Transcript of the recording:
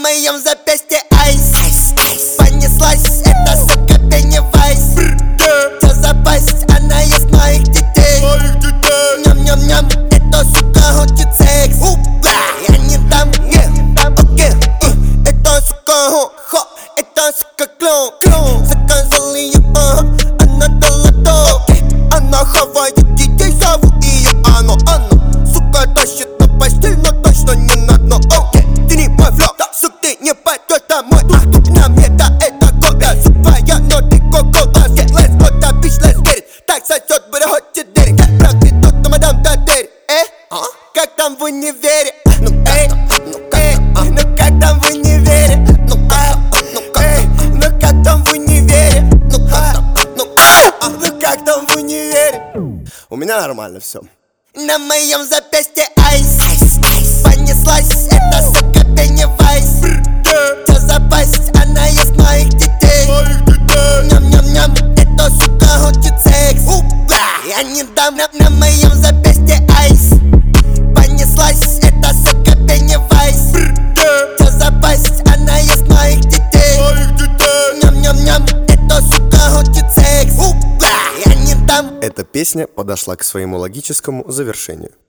моем запястье айс. Понеслась эта сука Пеннивайз. Чё за пасть, она ест моих детей. Ням-ням-ням, эта сука хочет секс. Я не дам, окей. Эта сука хо, эта сука клоун. Заказал ее, она дала то. Она хавает детей, зовут ее Анна. Сука тащит на постель, но точно не на дно. Ты не мой флоу, сук, ты не пойдешь домой. Тук-тук на мне, да это кода. Сук твоя, но ты коко-кода. Let's go, да, bitch, let's get it. Так сосет, будто хочет дерек. Как правда, тут на мадам Татери. Как там в универе? Ну как там в универе? Ну как там в универе? Ну как там в универе? У меня нормально все. На моем запястье айс. Понеслась эта сука Пеннивайз. Чё за пасть, она ест моих детей. Ням-ням-ням, эта сука хочет секс. Я не дам, на моем запястье айс. Понеслась эта сука Пеннивайз. Чё за пасть, она ест моих детей. Ням-ням-ням, эта сука хочет секс. Я не дам. Эта песня подошла к своему логическому завершению.